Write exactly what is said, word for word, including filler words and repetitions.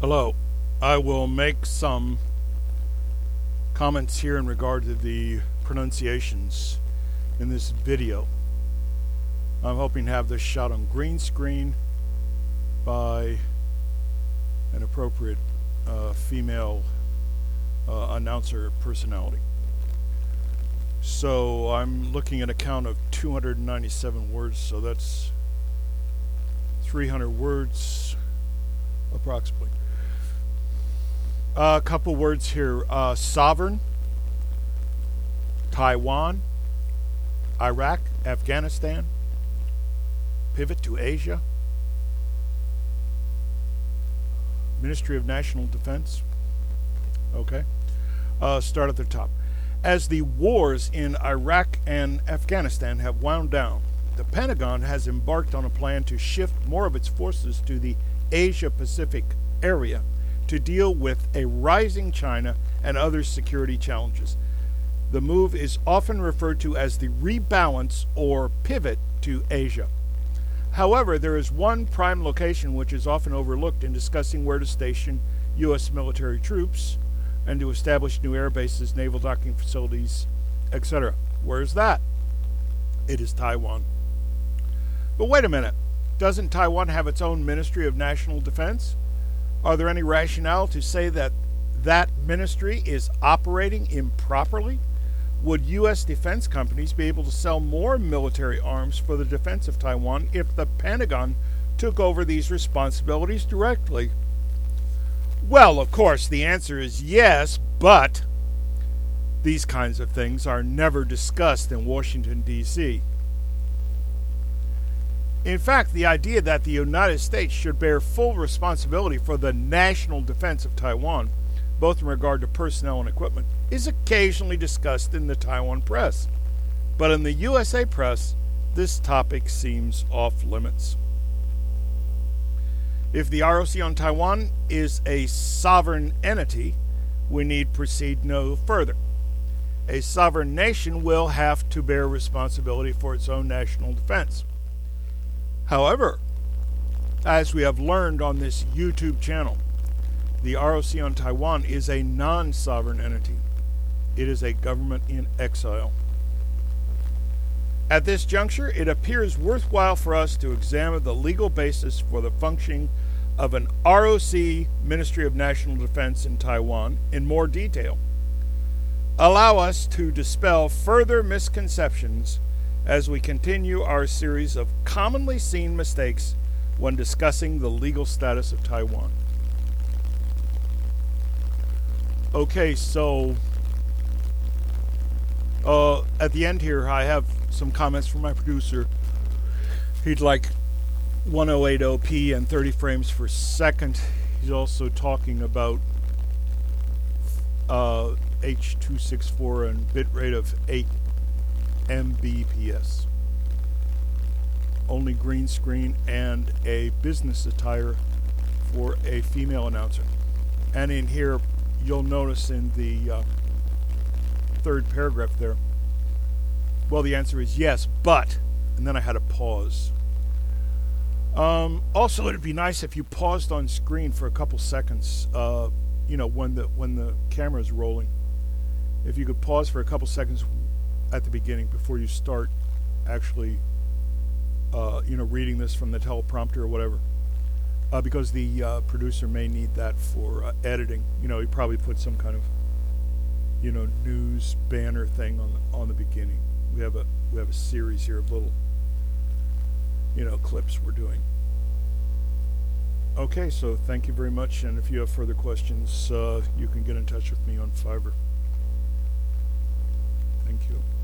Hello. I will make some comments here in regard to the pronunciations in this video. I'm hoping to have this shot on green screen by an appropriate uh, female uh, announcer personality. So I'm looking at a count of two hundred ninety-seven words, so that's three hundred words approximately. Uh, a couple words here. Uh, sovereign, Taiwan, Iraq, Afghanistan, pivot to Asia, Ministry of National Defense. Okay. Uh, start at the top. As the wars in Iraq and Afghanistan have wound down, the Pentagon has embarked on a plan to shift more of its forces to the Asia-Pacific area to deal with a rising China and other security challenges. The move is often referred to as the rebalance or pivot to Asia. However, there is one prime location which is often overlooked in discussing where to station U S military troops and to establish new air bases, naval docking facilities, et cetera. Where is that? It is Taiwan. But wait a minute. Doesn't Taiwan have its own Ministry of National Defense? Are there any rationale to say that that ministry is operating improperly? Would U S defense companies be able to sell more military arms for the defense of Taiwan if the Pentagon took over these responsibilities directly? Well, of course, the answer is yes, but these kinds of things are never discussed in Washington, D C In fact, the idea that the United States should bear full responsibility for the national defense of Taiwan, both in regard to personnel and equipment, is occasionally discussed in the Taiwan press. But in the U S A press, this topic seems off limits. If the R O C on Taiwan is a sovereign entity, we need proceed no further. A sovereign nation will have to bear responsibility for its own national defense. However, as we have learned on this YouTube channel, the R O C on Taiwan is a non-sovereign entity. It is a government in exile. At this juncture, it appears worthwhile for us to examine the legal basis for the functioning of an R O C Ministry of National Defense in Taiwan in more detail. Allow us to dispel further misconceptions as we continue our series of commonly seen mistakes when discussing the legal status of Taiwan. Okay, so uh, at the end here, I have some comments from my producer. He'd like ten eighty p and thirty frames per second. He's also talking about uh, H two sixty-four and bitrate of eight megabits per second. Only green screen and a business attire for a female announcer. And in here, you'll notice in the uh, third paragraph there, well, the answer is yes, but, and then I had a pause. Um, also, it'd be nice if you paused on screen for a couple seconds, uh, you know, when the when the camera is rolling. If you could pause for a couple seconds at the beginning before you start actually, uh, you know, reading this from the teleprompter or whatever, uh, because the uh, producer may need that for uh, editing. You know, he probably put some kind of, you know, news banner thing on the, on the beginning. We have a we have a series here of little, you know, clips we're doing. Okay, so thank you very much, and if you have further questions, uh, you can get in touch with me on Fiverr. Thank you.